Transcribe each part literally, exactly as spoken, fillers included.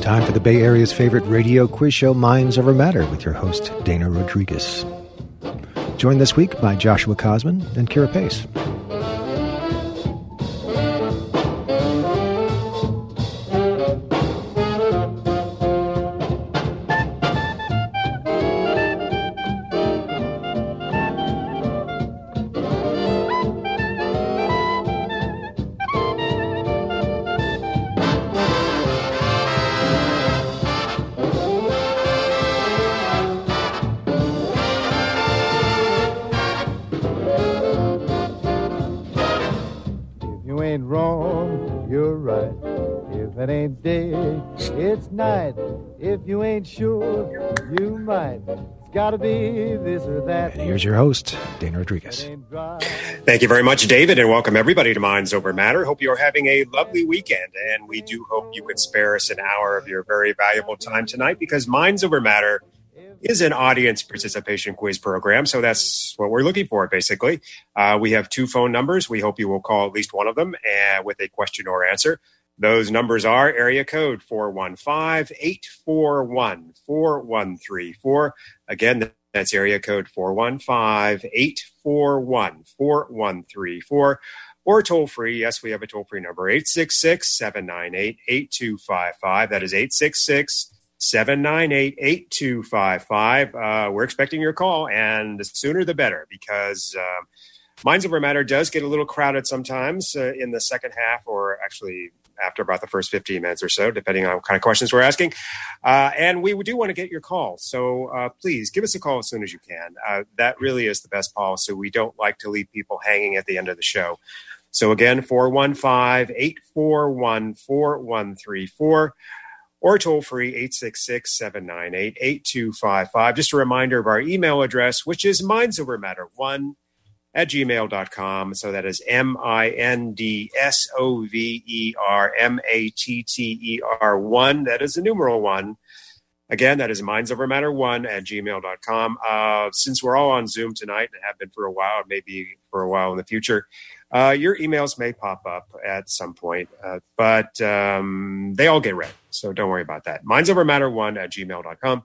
Time for the Bay Area's favorite radio quiz show, Minds Over Matter, with your host, Dana Rodriguez. Joined this week by Joshua Cosman and Kira Pace. Gotta be this or that. And here's your host, Dana Rodriguez. Thank you very much, David, and welcome everybody to Minds Over Matter. Hope you're having a lovely weekend, and we do hope you could spare us an hour of your very valuable time tonight, because Minds Over Matter is an audience participation quiz program, so that's what we're looking for, basically. Uh, we have two phone numbers. We hope you will call at least one of them uh, with a question or answer. Those numbers are area code four one five, eight four one, four one three four. Again, that's area code four one five, eight four one, four one three four. Or toll free. Yes, we have a toll free number, eight six six, seven nine eight, eight two five five. That is eight six six, seven nine eight, eight two five five. Uh, we're expecting your call, and the sooner the better, because um, Minds Over Matter does get a little crowded sometimes uh, in the second half, or actually after about the first fifteen minutes or so, depending on what kind of questions we're asking. Uh, and we do want to get your call. So uh, please give us a call as soon as you can. Uh, that really is the best policy. We don't like to leave people hanging at the end of the show. So again, four one five, eight four one, four one three four, or toll free eight six six, seven nine eight, eight two five five. Just a reminder of our email address, which is mindsovermatter one at gmail dot com. So that is M I N D S O V E R M A T T E R one. That is the numeral one. Again, that is mindsovermatter one at gmail dot com. Uh, since we're all on Zoom tonight and have been for a while, maybe for a while in the future, uh, your emails may pop up at some point, uh, but um, they all get read. So don't worry about that. mindsovermatter one at gmail dot com.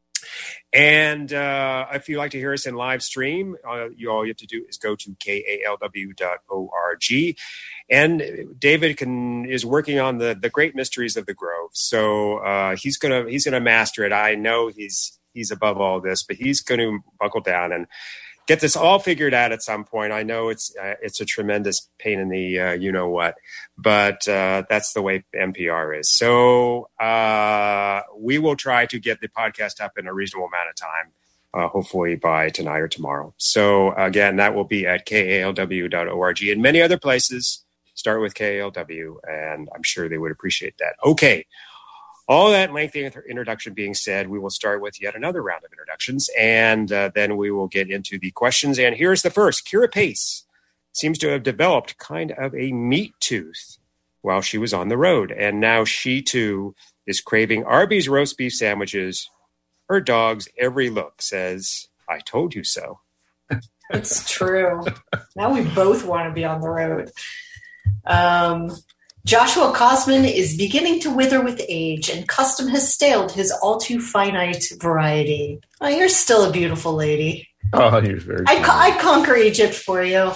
And uh, if you'd like to hear us in live stream, uh, you all you have to do is go to K A L W dot org. And David can is working on the, the great mysteries of the Grove. So uh, he's gonna he's gonna master it. I know he's he's above all this, but he's going to buckle down and get this all figured out at some point. I know it's uh, it's a tremendous pain in the uh, you know what, but uh, that's the way N P R is. So uh, we will try to get the podcast up in a reasonable amount of time, uh, hopefully by tonight or tomorrow. So again, that will be at K A L W dot org and many other places. Start with K A L W, and I'm sure they would appreciate that. Okay. All that lengthy introduction being said, we will start with yet another round of introductions, and uh, then we will get into the questions. And here's the first. Kira Pace seems to have developed kind of a meat tooth while she was on the road, and now she, too, is craving Arby's roast beef sandwiches. Her dog's every look says, I told you so. It's true. Now we both want to be on the road. Um... Joshua Cosman is beginning to wither with age, and custom has staled his all-too-finite variety. Oh, you're still a beautiful lady. Oh, you're very I'd, co- I'd conquer Egypt for you.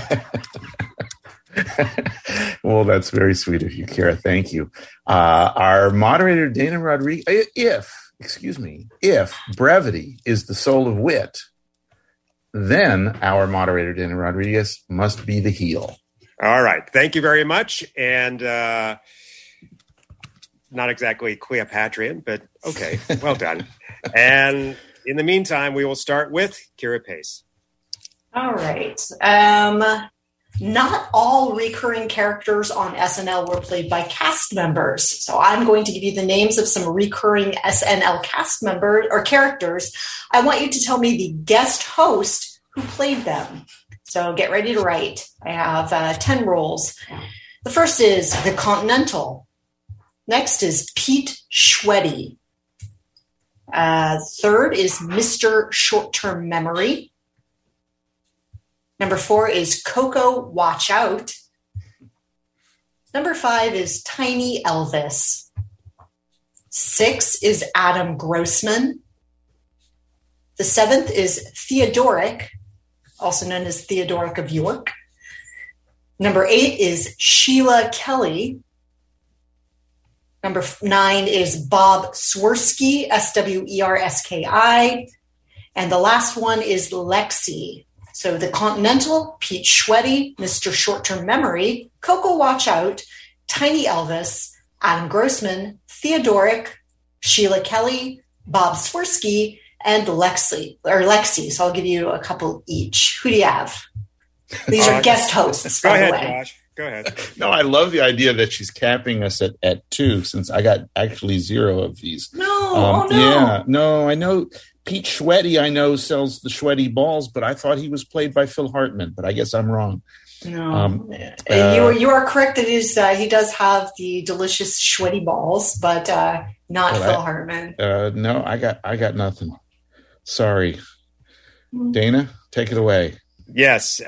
Well, that's very sweet of you, Kira. Thank you. Uh, our moderator, Dana Rodriguez, if, excuse me, if brevity is the soul of wit, then our moderator, Dana Rodriguez, must be the heel. All right. Thank you very much. And uh, not exactly Cleopatrian, but okay. Well done. And in the meantime, we will start with Kira Pace. All right. Um, not all recurring characters on S N L were played by cast members. So I'm going to give you the names of some recurring S N L cast members or characters. I want you to tell me the guest host who played them. So get ready to write. I have uh, ten roles. The first is The Continental. Next is Pete Schweddy. Uh, third is Mister Short-Term Memory. Number four is Coco Watch Out. Number five is Tiny Elvis. Six is Adam Grossman. The seventh is Theodoric, also known as Theodoric of York. Number eight is Sheila Kelly. Number nine is Bob Swirsky, S W E R S K I. And the last one is Lexi. So the Continental, Pete Schweddy, Mister Short-Term Memory, Coco Watch Out, Tiny Elvis, Adam Grossman, Theodoric, Sheila Kelly, Bob Swirsky, and Lexi, or Lexi. So I'll give you a couple each. Who do you have? These are uh, guest hosts, go by ahead, the way. Josh. Go ahead. No, I love the idea that she's capping us at, at two, since I got actually zero of these. No, um, oh no. Yeah, no, I know Pete Schweddy, I know, sells the Schweddy balls, but I thought he was played by Phil Hartman, but I guess I'm wrong. No, um, uh, you are you are correct. That is, uh, he does have the delicious Schweddy balls, but uh, not Phil I, Hartman. Uh, no, I got I got nothing. Sorry, Dana, take it away. Yes.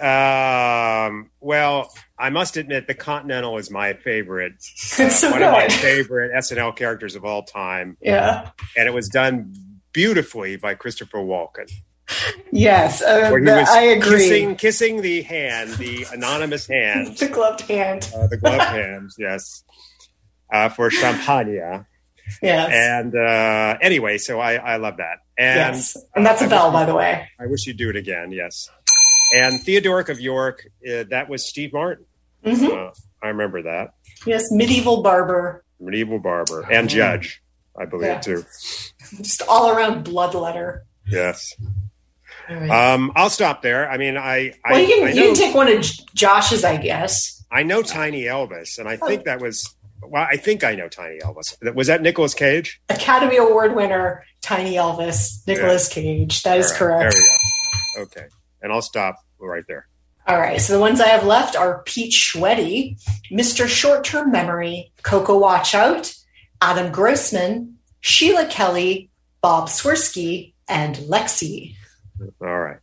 Um, well, I must admit, the Continental is my favorite. It's so uh, one good. of my favorite S N L characters of all time. Yeah, and it was done beautifully by Christopher Walken. Yes, uh, where he the, was I agree. Kissing, kissing the hand, the anonymous hand, the gloved hand, uh, the gloved hand. Yes, uh, for Champagne. Yes. And uh, anyway, so I, I love that. And, yes. And that's uh, a bell, by the way. I wish you'd do it again. Yes. And Theodoric of York, uh, that was Steve Martin. Mm-hmm. Uh, I remember that. Yes, medieval barber. Medieval barber. And judge, I believe, yeah. too. Just all around bloodletter. Yes. Right. Um, I'll stop there. I mean, I... Well, I, you can, I know, you can take one of Josh's, I guess. I know Tiny Elvis, and I think oh. that was... Well, I think I know Tiny Elvis. Was that Nicolas Cage? Academy Award winner, Tiny Elvis, Nicolas yeah. Cage. That all is right. correct. There we go. Okay. And I'll stop right there. All right. So the ones I have left are Pete Schweddy, Mister Short-Term Memory, Coco Watch Out, Adam Grossman, Sheila Kelly, Bob Swirsky, and Lexi. All right.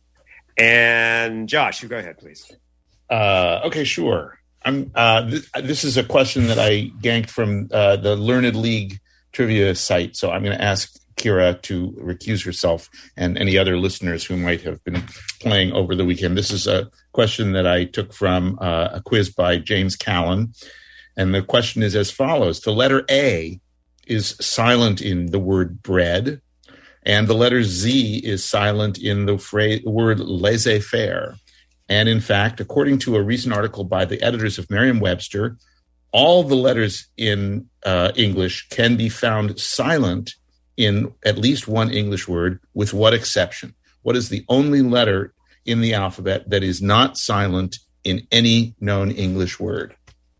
And Josh, you go ahead, please. Uh, okay, sure. I'm, uh, th- this is a question that I ganked from uh, the Learned League trivia site. So I'm going to ask Kira to recuse herself and any other listeners who might have been playing over the weekend. This is a question that I took from uh, a quiz by James Callan. And the question is as follows. The letter A is silent in the word bread, and the letter Z is silent in the phrase, the word laissez-faire. And in fact, according to a recent article by the editors of Merriam-Webster, all the letters in uh, English can be found silent in at least one English word, with what exception? What is the only letter in the alphabet that is not silent in any known English word?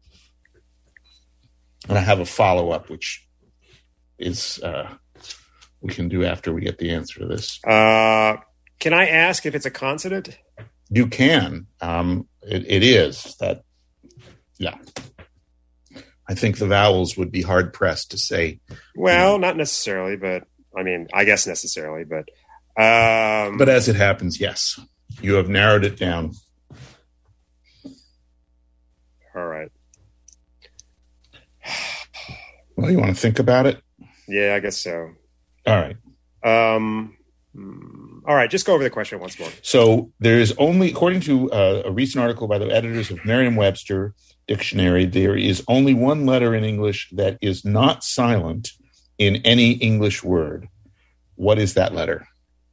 And I have a follow-up, which is uh, we can do after we get the answer to this. Uh, can I ask if it's a consonant? You can. Um, it, it is that. Yeah. I think the vowels would be hard pressed to say. Well, you know, not necessarily, but I mean, I guess necessarily, but. Um, but as it happens, yes, you have narrowed it down. All right. Well, you want to think about it? Yeah, I guess so. All right. Um. All right, just go over the question once more. So there is only, according to uh, a recent article by the editors of Merriam-Webster Dictionary, there is only one letter in English that is not silent in any English word. What is that letter?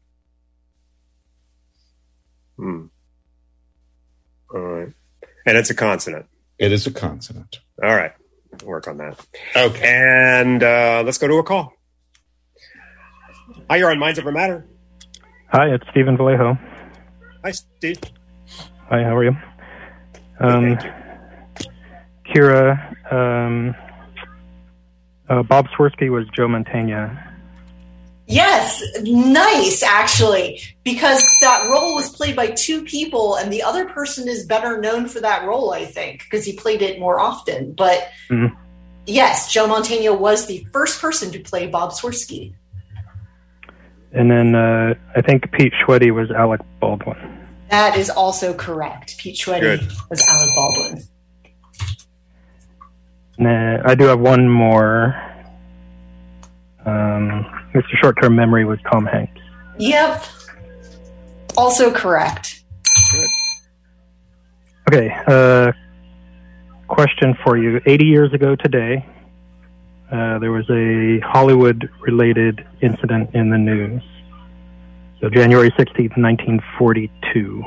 Hmm. All right. And it's a consonant. It is a consonant. All right. We'll work on that. Okay. And uh, let's go to a call. Hi, you're on Minds Over Matter. Hi, it's Stephen Vallejo. Hi, Steve. Hi, how are you? Um, Thank you. Kira, um, uh, Bob Swirsky was Joe Mantegna. Yes, nice, actually, because that role was played by two people, and the other person is better known for that role, I think, because he played it more often. But mm-hmm. yes, Joe Mantegna was the first person to play Bob Swirsky. And then uh, I think Pete Schweddy was Alec Baldwin. That is also correct. Pete Schweddy Good. was Alec Baldwin. And I do have one more. Um, Mister Short-Term Memory was Tom Hanks. Yep. Also correct. Good. Okay, uh, question for you. eighty years ago today, uh, there was a Hollywood-related incident in the news. So January sixteenth, nineteen forty-two.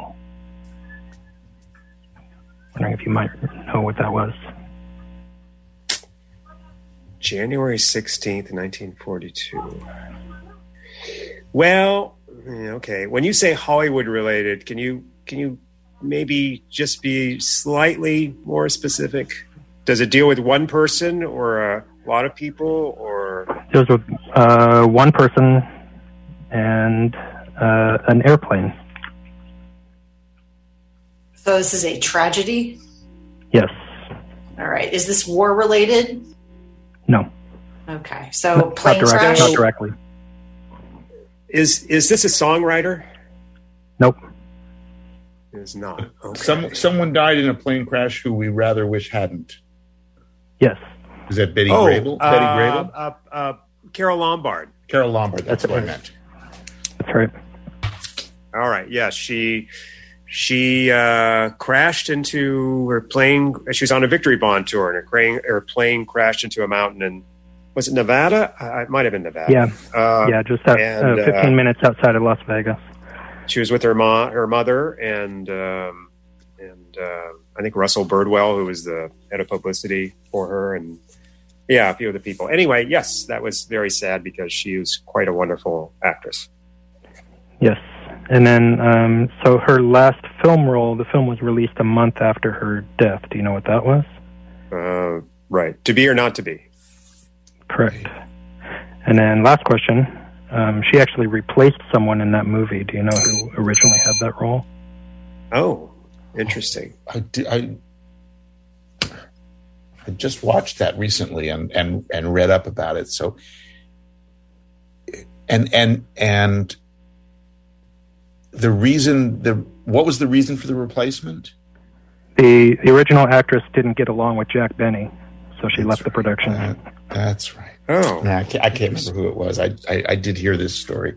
Wondering if you might know what that was. January sixteenth, nineteen forty-two. Well, okay. When you say Hollywood related, can you can you maybe just be slightly more specific? Does it deal with one person or a lot of people, or It was with uh, one person and uh, an airplane. So this is a tragedy? Yes. All right. Is this war related? No. Okay. So Not, plane direct, crash? not directly. is is this a songwriter? Nope. It is not. Okay. Some someone died in a plane crash who we rather wish hadn't. Yes. Is that Betty Oh, Grable? uh, Betty Grable? Uh, uh, Carol Lombard. Carol Lombard. That's, That's what it. I meant. That's right. All right. Yes, she she uh, crashed into her plane. She was on a Victory Bond tour, and her plane, her plane crashed into a mountain. And was it Nevada? Uh, it might have been Nevada. Yeah. Uh, yeah, just out, and, uh, fifteen uh, minutes outside of Las Vegas. She was with her ma, her mother, and um, and uh, I think Russell Birdwell, who was the head of publicity for her, and yeah, a few of the people. Anyway, yes, that was very sad because she was quite a wonderful actress. Yes. And then, um, so her last film role, the film was released a month after her death. Do you know what that was? Uh, right, To Be or Not to Be. Correct. And then last question. Um, she actually replaced someone in that movie. Do you know who originally had that role? Oh, interesting. I, di- I, I just watched that recently and, and, and read up about it. So, and and and the reason the what was the reason for the replacement? The the original actress didn't get along with Jack Benny, so she That's left the right. production. That- that's right. Oh, No, I can't, I can't remember who it was. I, I I did hear this story.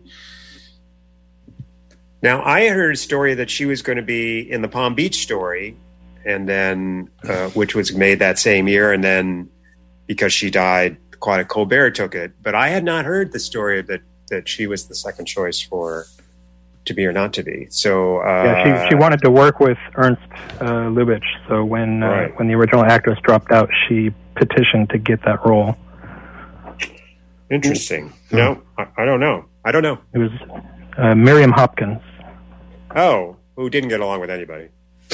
now I heard a story that she was going to be in the Palm Beach Story, and then uh, which was made that same year, and then because she died, Claudia Colbert took it. But I had not heard the story that that she was the second choice for To Be or Not to Be. So uh, Yeah, she she wanted to work with Ernst uh, Lubitsch. So when uh, Right. when the original actress dropped out, she petitioned to get that role. interesting. No, I, I don't know. I don't know. It was uh, Miriam Hopkins. Oh, who didn't get along with anybody,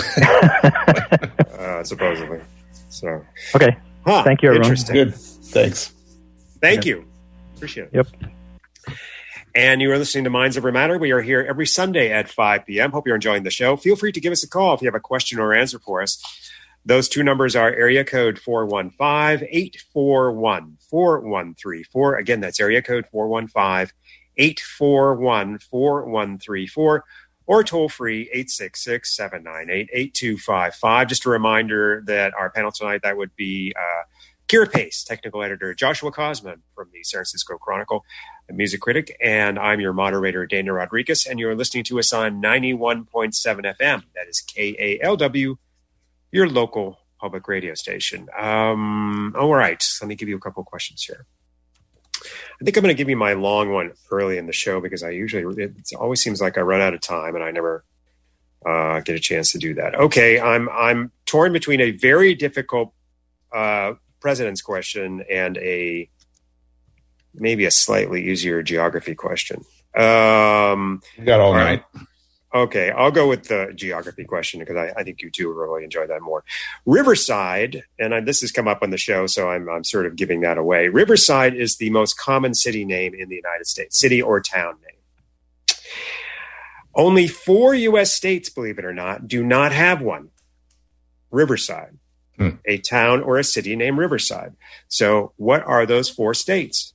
uh, supposedly. So, Okay. huh, Thank you, everyone. Interesting. Good. Thanks. Thank you. Appreciate it. Yep. And you are listening to Minds Over Matter. We are here every Sunday at five p.m. Hope you're enjoying the show. Feel free to give us a call if you have a question or answer for us. Those two numbers are area code four one five, eight four one, four one three four. Again, that's area code four one five, eight four one, four one three four. Or toll free eight six six, seven nine eight, eight two five five. Just a reminder that our panel tonight, that would be uh, Kira Pace, technical editor, Joshua Cosman from the San Francisco Chronicle, a music critic, and I'm your moderator, Dana Rodriguez, and you're listening to us on ninety-one point seven F M. That is K A L W, your local public radio station. Um, all right, let me give you a couple of questions here. I think I'm going to give you my long one early in the show because I usually, it always seems like I run out of time and I never uh, get a chance to do that. Okay, I'm I'm torn between a very difficult uh, president's question and a maybe a slightly easier geography question. Um, We got all all night. right. Okay, I'll go with the geography question because I, I think you two will really enjoy that more. Riverside, and I, this has come up on the show, so I'm, I'm sort of giving that away. Riverside is the most common city name in the United States, city or town name. Only four U S states, believe it or not, do not have one. Riverside, Hmm. a town or a city named Riverside. So what are those four states?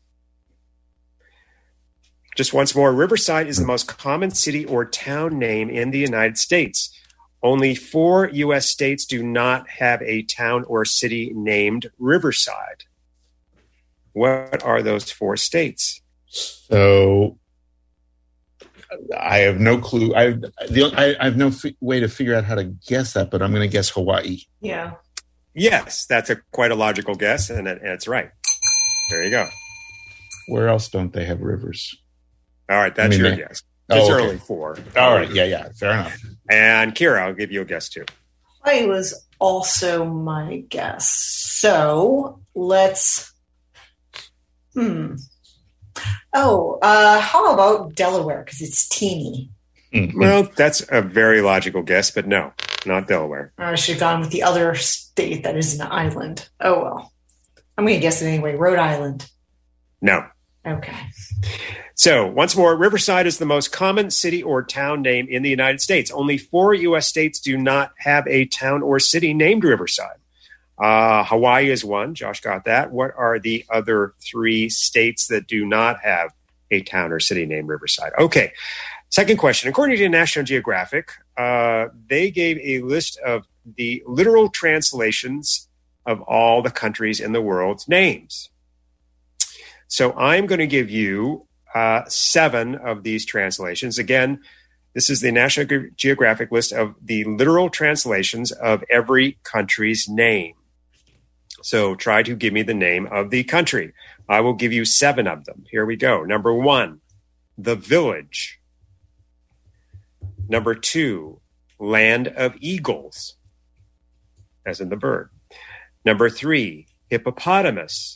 Just once more, Riverside is the most common city or town name in the United States. Only four U S states do not have a town or city named Riverside. What are those four states? So I have no clue. I, the, I, I have no f- way to figure out how to guess that, but I'm going to guess Hawaii. Yeah. Yes, that's a quite a logical guess, and, it, and it's right. There you go. Where else don't they have rivers? All right, that's I mean, your they, guess. There's oh, okay. only four. All right, yeah, yeah, fair enough. And Kira, I'll give you a guess too. I was also my guess. So let's. Hmm. Oh, uh, how about Delaware? Because it's teeny. Mm-hmm. Well, that's a very logical guess, but no, not Delaware. I should have gone with the other state that is an island. Oh, well. I'm going to guess it anyway. Rhode Island. No. Okay. So, once more, Riverside is the most common city or town name in the United States. Only four U S states do not have a town or city named Riverside. Uh, Hawaii is one. Josh got that. What are the other three states that do not have a town or city named Riverside? Okay. Second question. According to National Geographic, uh, they gave a list of the literal translations of all the countries in the world's names. So I'm going to give you uh, seven of these translations. Again, this is the National Ge- Geographic list of the literal translations of every country's name. So try to give me the name of the country. I will give you seven of them. Here we go. Number one, the village. Number two, land of eagles, as in the bird. Number three, hippopotamus.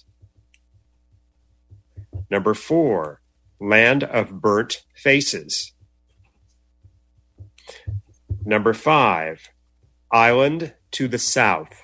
Number four, land of burnt faces. Number five, island to the south.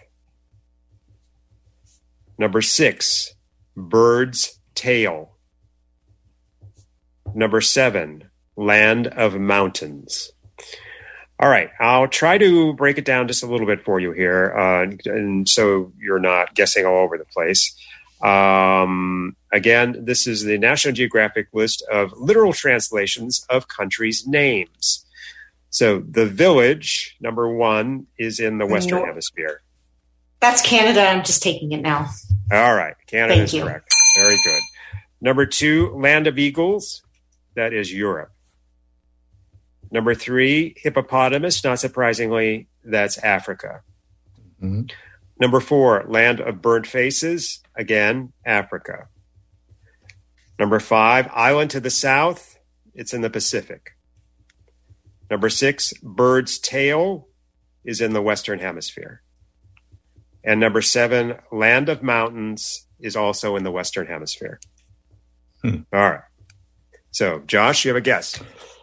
Number six, bird's tail. Number seven, land of mountains. All right, I'll try to break it down just a little bit for you here, uh, and so you're not guessing all over the place. Um, again, this is the National Geographic list of literal translations of countries' names. So the village, number one, is in the Western Nor- Hemisphere. That's Canada. I'm just taking it now. All right, Canada Thank is you. correct. Very good. Number two, land of eagles. That is Europe. Number three, hippopotamus. Not surprisingly, that's Africa. Mm-hmm. Number four, land of burnt faces. Again, Africa. Number five, island to the south. It's in the Pacific. Number six, bird's tail is in the Western Hemisphere. And number seven, land of mountains is also in the Western Hemisphere. Hmm. All right. So, Josh, you have a guess.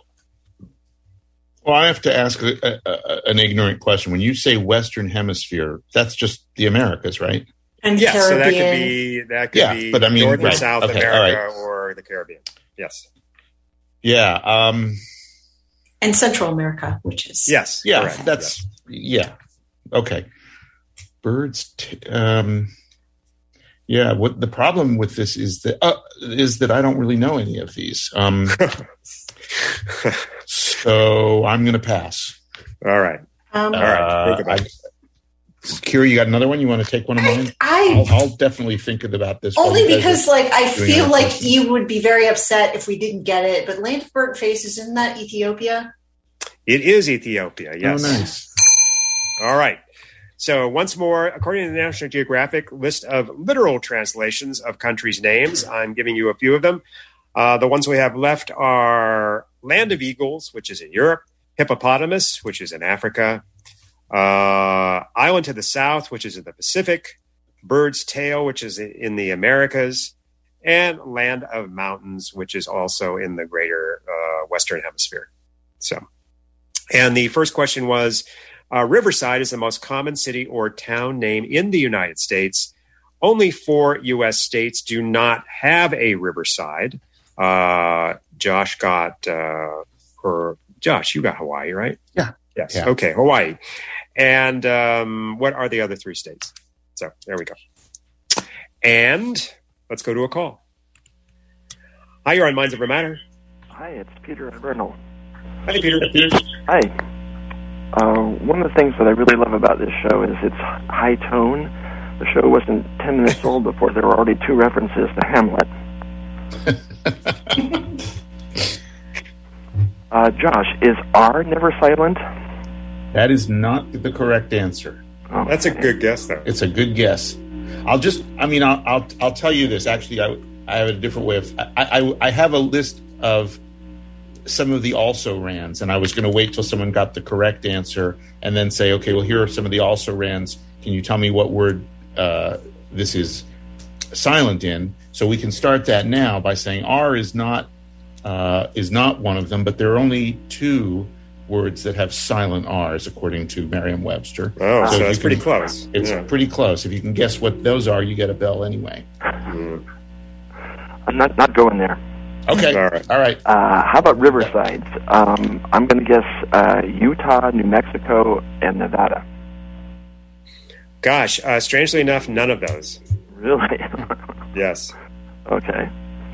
Well, I have to ask a, a, an ignorant question. When you say Western Hemisphere, that's just the Americas, right? And Yeah, Caribbean. so that could be that could Yeah, be but I mean, North right. and South Okay, America all right. or the Caribbean. Yes. Yeah. Um, and Central America, which is Yes. yeah. correct. That's Yes. yeah. Okay. Birds. T- um, yeah. What the problem with this is that uh, is that I don't really know any of these. Um, so I'm going to pass. All right. Um, All right. Think about Uh, it. Kira, you got another one? You want to take one of mine? I, I'll, I'll definitely think about this. only while you guys because, are like, I doing feel other like questions. you would be very upset if we didn't get it. But Land of Burnt Faces, isn't that Ethiopia? It is Ethiopia. Yes. Oh, nice. All right. So once more, according to the National Geographic list of literal translations of countries' names, I'm giving you a few of them. Uh, the ones we have left are Land of Eagles, which is in Europe, Hippopotamus, which is in Africa, uh, Island to the South, which is in the Pacific, Bird's Tail, which is in the Americas, and Land of Mountains, which is also in the greater uh, Western Hemisphere. So, and the first question was, uh, Riverside is the most common city or town name in the United States. Only four U S states do not have a Riverside. Uh, Josh got, uh, or Josh, you got Hawaii, right? Yeah. Yes. Yeah. Okay, Hawaii. And um, what are the other three states? So there we go. And let's go to a call. Hi, you're on Minds Over Matter. Hi, it's Peter Bernal. Hi, Peter. Hi. Uh, one of the things that I really love about this show is its high tone, The show wasn't ten minutes old before there were already two references to Hamlet. uh, Josh, is R never silent? That is not the correct answer. Oh, That's a good guess, though. It's a good guess. I'll just, I mean, I'll, I'll, I'll tell you this. Actually, I, I have a different way of, I, I, I have a list of some of the also-rans, and I was going to wait till someone got the correct answer and then say, okay, well, here are some of the also-rans. Can you tell me what word uh, this is silent in? So we can start that now by saying R is not uh, is not one of them, but there are only two words that have silent R's according to Merriam-Webster. Oh, so, if that's you pretty can- close. It's Yeah. pretty close. If you can guess what those are, you get a bell anyway. Mm. I'm not, not going there. Okay. All right. All right. Uh, how about Riverside? Um, I'm going to guess uh, Utah, New Mexico, and Nevada. Gosh, uh, strangely enough, none of those. Really? Yes. Okay.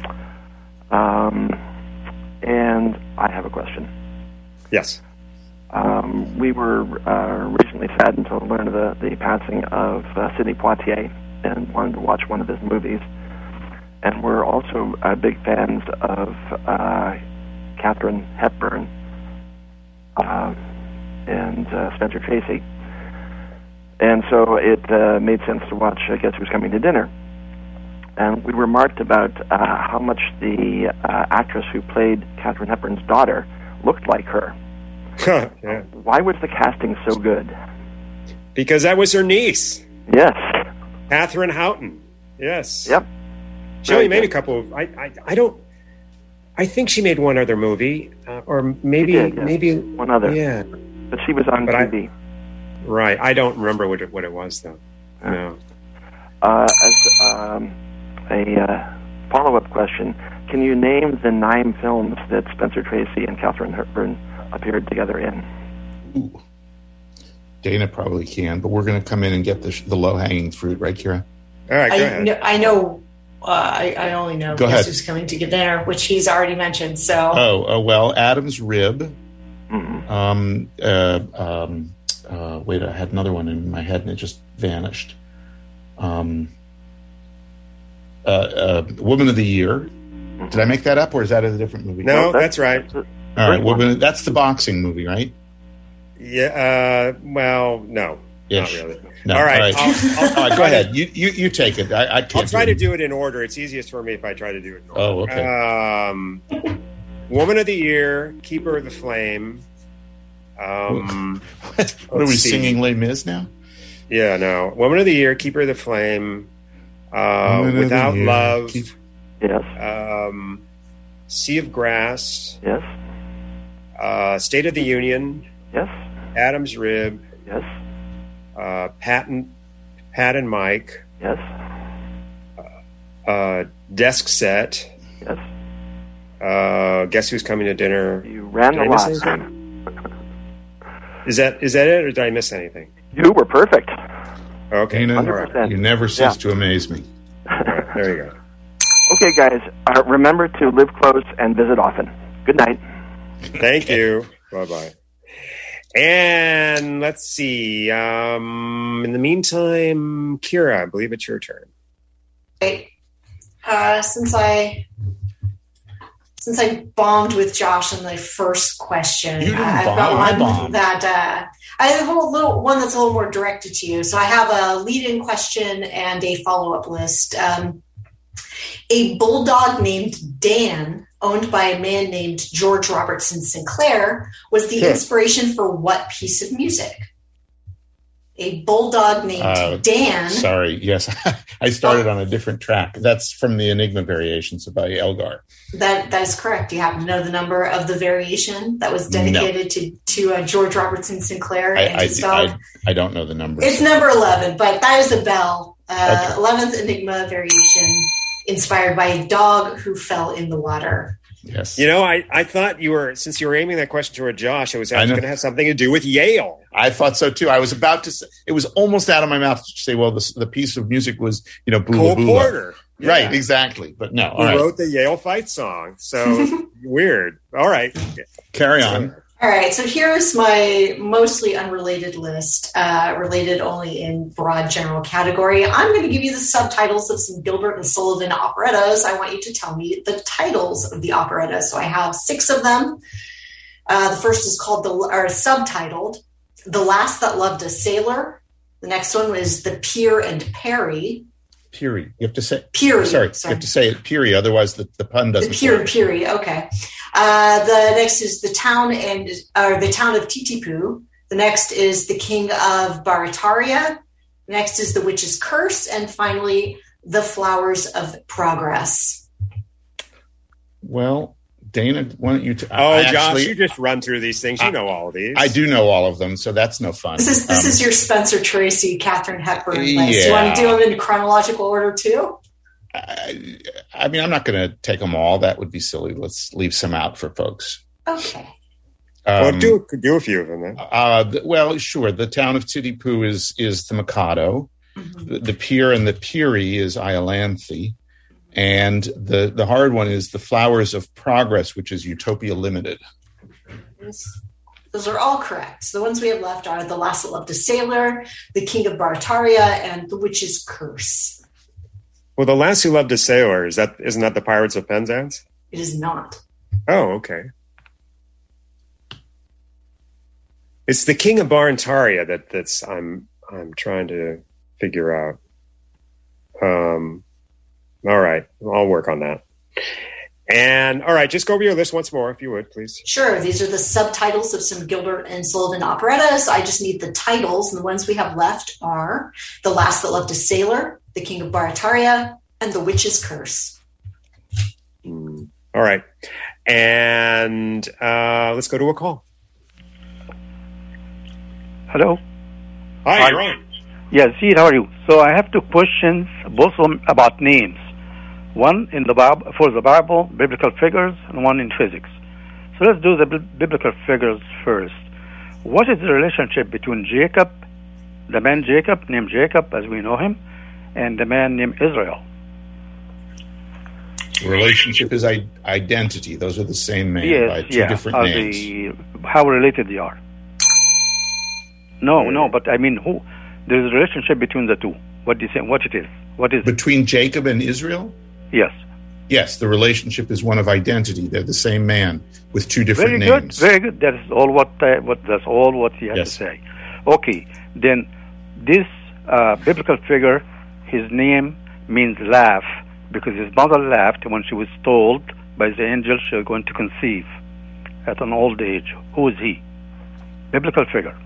Um, and I have a question. Yes. Um, we were uh, recently saddened to learn of the, the passing of uh, Sidney Poitier and wanted to watch one of his movies. And we're also uh, big fans of uh, Katharine Hepburn uh, and uh, Spencer Tracy. And so it uh, made sense to watch uh, Guess Who's Coming to Dinner. And we remarked about uh, how much the uh, actress who played Katharine Hepburn's daughter looked like her. Yeah. Why was the casting so good? Because that was her niece, Yes. Catherine Houghton. Yes. Yep. She only Very made a good. couple of. I, I, I don't. I think she made one other movie, uh, or maybe, She did, yeah. maybe One other. Yeah. But she was on But I- T V. Right. I don't remember what it, what it was though. No. Uh, as um, a uh, follow-up question, can you name the nine films that Spencer Tracy and Katharine Hepburn appeared together in? Ooh. Dana probably can, but we're going to come in and get the, the low-hanging fruit, right, Kira? All right. Go I ahead. know, I know. Uh, I, I only know Go Guess ahead. Who's Coming to Dinner, which he's already mentioned. So Oh, oh well, Adam's Rib. Mm-hmm. Um, uh, um, uh, wait, I had another one in my head and it just vanished. Um, uh, uh, Woman of the Year. Did I make that up, or is that a different movie? No, that's right. That's it. All right, Great one. Woman. That's the boxing movie, right? Yeah. Uh, well, no, Ish. not really. No. All right. All right. I'll, I'll, All right, go ahead. You you you take it. I, I can't. I'll try do to do it in order. It's easiest for me if I try to do it in order. Oh, okay. Um, Woman of the Year, Keeper of the Flame. Um, What are we let's see. singing Les Mis now? Yeah, no. Woman of the Year, Keeper of the Flame. Uh, Woman of the Without Year, Love. Keep- Yes. Um, Sea of Grass. Yes. Uh, State of the Union. Yes. Adam's Rib. Yes. Uh, Pat and, Pat and Mike. Yes. Uh, Desk Set. Yes. Uh, Guess Who's Coming to Dinner? You ran Did the I miss lot. anything? Is that is that it, or did I miss anything? You were perfect. Okay, Dana, all one hundred right. percent. you never cease Yeah. to amaze me. All right, there you go. Okay, guys, uh, remember to live close and visit often. Good night. Thank you. Bye bye. And let's see. Um, in the meantime, Kira, I believe it's your turn. Right. Uh, since I since I bombed with Josh on the first question, You didn't uh, I've bomb, got I one bombed. that uh, I have a little one that's a little more directed to you. So I have a lead-in question and a follow-up list. Um, a bulldog named Dan, owned by a man named George Robertson Sinclair, was the Sure. inspiration for what piece of music? A bulldog named Uh, Dan. Sorry, yes, I started on a different track. That's from the Enigma Variations by Elgar. That that is correct. Do you happen to know the number of the variation that was dedicated to to uh, George Robertson Sinclair I, and I, his dog? I, I don't know the numbers. It's number eleven, but that is a bell. Uh, Okay. eleventh Enigma variation, inspired by a dog who fell in the water. Yes, You know, I, I thought you were, since you were aiming that question toward Josh, it was I know. going to have something to do with Yale. I thought so too. I was about to say, it was almost out of my mouth to say, well, the, the piece of music was, you know, Boola Cole Boola. Porter. Right, Yeah. exactly. But no, Who all right, wrote the Yale fight song. So weird. All right. carry on. All right, so here's my mostly unrelated list, uh, related only in broad general category. I'm going to give you the subtitles of some Gilbert and Sullivan operettas. I want you to tell me the titles of the operettas. So I have six of them. Uh, the first is called, the or subtitled, The Lass That Loved a Sailor. The next one was The Pier and Perry. Peary. You have to say Peary. Sorry, sorry. you have to say it Peary, otherwise the, the pun doesn't. The Pier and Peary. Okay. Uh, the next is the town and or the town of Titipu. The next is the King of Barataria. Next is the Witch's Curse, and finally the Flowers of Progress. Well, Dana, why don't you? T- oh, I Josh, actually, you just run through these things. You know all of these. I do know all of them, so that's no fun. This is this um, is your Spencer Tracy, Katharine Hepburn list. Yeah. You want to do them in chronological order too? I, I mean, I'm not going to take them all. That would be silly. Let's leave some out for folks. Okay. Um, well, do do a few of them then. Uh, the, well, sure. The town of Titipu is is the Mikado. Mm-hmm. The, the Pier and the Peary is Iolanthe. And the, the hard one is the Flowers of Progress, which is Utopia Limited. Those are all correct. So the ones we have left are The Lass That Loved a Sailor, The King of Barataria, and The Witch's Curse. Well, The Lass Who Loved a Sailor, is that, isn't that the Pirates of Penzance? It is not. Oh, okay. It's the King of Barataria that that's I'm I'm trying to figure out. Um. All right. I'll work on that. And all right, just go over your list once more, if you would, please. Sure. These are the subtitles of some Gilbert and Sullivan operettas. I just need the titles, and the ones we have left are The Lass That Loved a Sailor, The King of Barataria, and The Witch's Curse. Mm. All right. And uh, let's go to a call. Hello. Hi, Hi. you're on. Yes, see, how are you? So I have two questions, both of them about names. One in the Bible, for the Bible, biblical figures, and one in physics. So let's do the b- biblical figures first. What is the relationship between Jacob, the man Jacob, named Jacob as we know him, and the man named Israel? Relationship is I- identity. Those are the same man Yes, by two yeah. different Are names. they, how related they are? No, no, but I mean, who? There's a relationship between the two. What do you say? What it is? What is it? Between Jacob and Israel? Yes. Yes, the relationship is one of identity. They're the same man with two different Very good, names. very good. That is all what uh, what that's all what he has Yes. to say. Okay, then this uh, biblical figure, his name means laugh because his mother laughed when she was told by the angel she was going to conceive at an old age. Who is he? Biblical figure.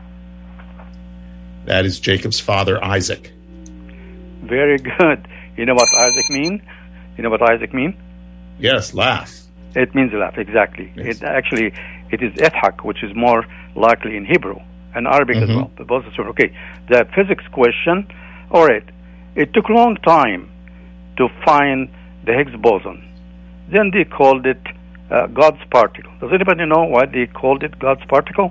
That is Jacob's father, Isaac. Very good. You know what Isaac mean? You know what Isaac mean? Yes, laugh. It means laugh, exactly. Yes. It actually, it is ethak, which is more likely in Hebrew and Arabic Mm-hmm. as well. But both are okay. The physics question, all right. It took a long time to find the Higgs boson. Then they called it uh, God's particle. Does anybody know why they called it God's particle?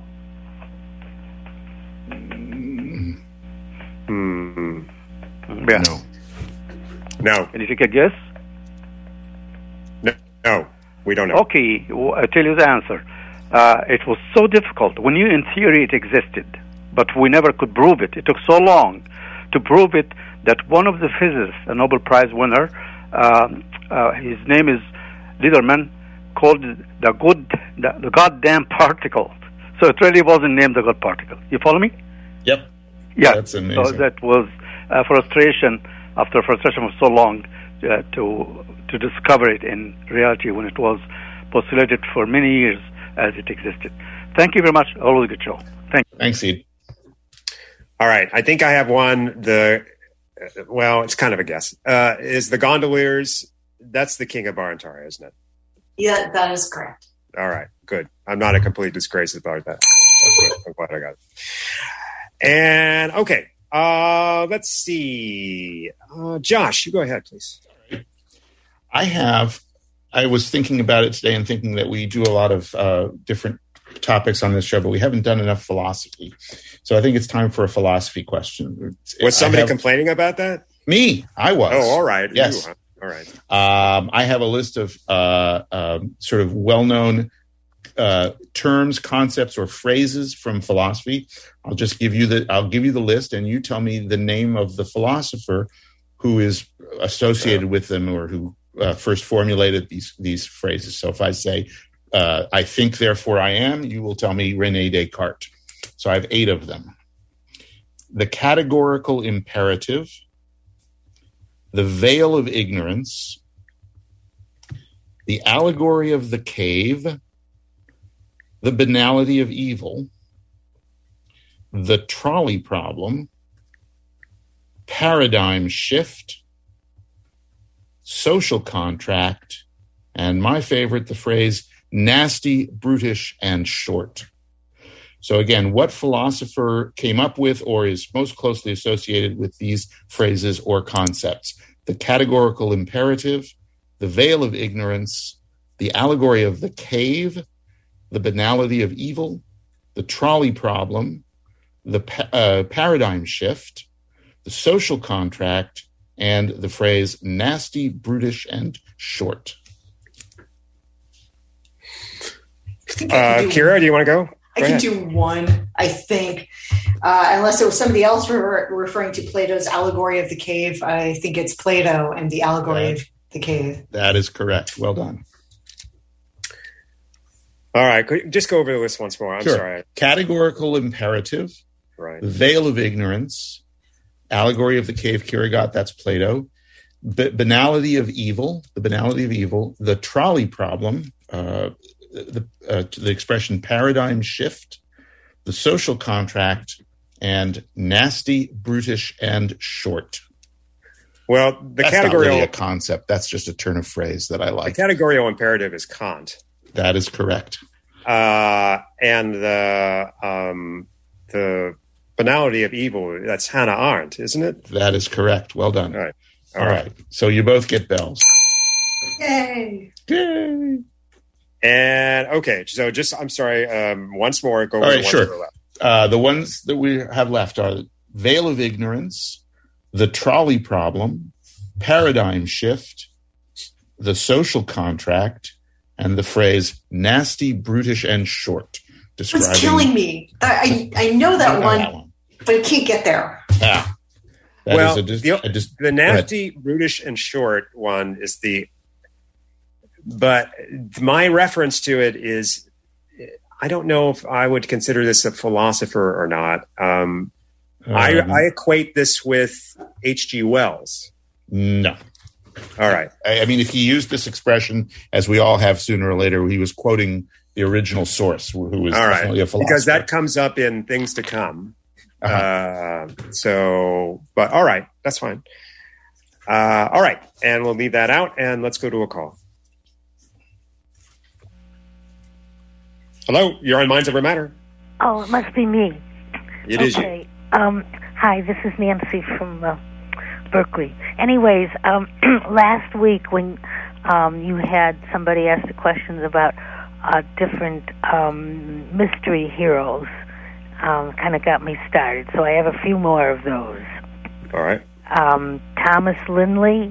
Hmm. Yeah. No. No, Can you take a guess? no, no, we don't know. Okay, well, I'll tell you the answer. Uh, it was so difficult. We knew in theory it existed, but we never could prove it. It took so long to prove it that one of the physicists, a Nobel Prize winner, um, uh, his name is Liederman, called it the good, the, the goddamn particle. So it really wasn't named the God particle. You follow me? Yep. Yeah. That's amazing. So that was a frustration after frustration for so long uh, to to discover it in reality when it was postulated for many years as it existed. Thank you very much. Always a good show. Thank you. Thanks, Ed. All right, I think I have one. The uh, well, it's kind of a guess. Uh, is the Gondoliers? That's the King of Barataria, isn't it? Yeah, that is correct. All right, good. I'm not a complete disgrace about that. That's good. I'm glad I got it. And okay, uh, let's see. Uh, Josh, you go ahead, please. I have, I was thinking about it today and thinking that we do a lot of uh, different topics on this show, but we haven't done enough philosophy. So I think it's time for a philosophy question. Was somebody have, complaining about that? Me, I was. Oh, all right. Yes. You, huh? All right. Um, I have a list of uh, um, sort of well-known uh, terms, concepts, or phrases from philosophy. I'll just give you the I'll give you the list, and you tell me the name of the philosopher who is associated with them or who uh, first formulated these these phrases. So if I say, uh, I think, therefore I am, you will tell me René Descartes. So I have eight of them. The categorical imperative, the veil of ignorance, the allegory of the cave, the banality of evil, the trolley problem, paradigm shift, social contract, and my favorite, the phrase nasty, brutish, and short. So again, what philosopher came up with or is most closely associated with these phrases or concepts? The categorical imperative, the veil of ignorance, the allegory of the cave, the banality of evil, the trolley problem, the pa- uh, paradigm shift, the social contract, and the phrase nasty, brutish, and short. Uh, Kira, do you want to go? go I can ahead. do one, I think. Uh, unless it was somebody else re- referring to Plato's allegory of the cave. I think it's Plato and the allegory that, of the cave. That is correct. Well done. All right. Could, just go over the list once more. I'm sure. sorry. Categorical imperative. Right. Veil of ignorance. Allegory of the cave, Kierkegaard, that's Plato. B- banality of evil. The banality of evil. The trolley problem. Uh, the, uh, the expression paradigm shift. The social contract. And nasty, brutish, and short. Well, the that's categorical not really a concept. That's just a turn of phrase that I like. The categorical imperative is Kant. That is correct. Uh, and the um, the banality of evil, that's Hannah Arendt, isn't it? That is correct. Well done. All right. All, All right. right. So you both get bells. Yay. Yay. And okay, so just, I'm sorry, um, once more, go over All right, the ones sure. that are left. Uh, the ones that we have left are veil of ignorance, the trolley problem, paradigm shift, the social contract, and the phrase nasty, brutish, and short. Describing it's killing me. I, I know that, one, that one, but I can't get there. Ah, that well, is a dis- the, a dis- the nasty, brutish, and short one is the, but my reference to it is, I don't know if I would consider this a philosopher or not. Um, um, I, I equate this with H G Wells. No. All right. I, I mean, if he used this expression, as we all have sooner or later, he was quoting the original source, who was all definitely right. a philosopher. Because that comes up in Things to Come. Uh-huh. Uh, so, but all right, that's fine. Uh, all right, and we'll leave that out, and let's go to a call. Hello, you're on Minds Over Matter. Oh, it must be me. It is okay. you. Um, hi, this is Nancy from uh, Berkeley. Anyways, um, last week when um, you had somebody ask the questions about uh, different um, mystery heroes, um, kind of got me started. So I have a few more of those. All right. Um, Thomas Lindley,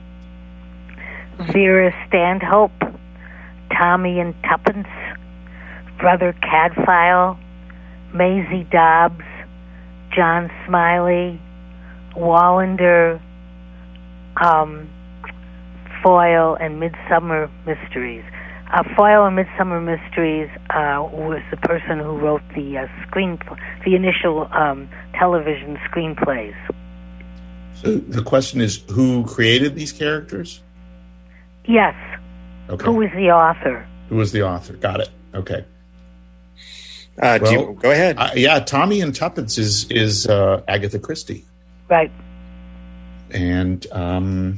Vera Stanhope, Tommy and Tuppence, Brother Cadfael, Maisie Dobbs, John Smiley, Wallander, um, Foyle, and Midsummer Mysteries. Uh, Foyle and Midsummer Mysteries uh, was the person who wrote the uh, screen, the initial um, television screenplays. So the question is, who created these characters? Yes. Okay. Who was the author? Who was the author? Got it. Okay. Uh, well, do you, go ahead. Uh, yeah, Tommy and Tuppence is is uh, Agatha Christie. Right. And um,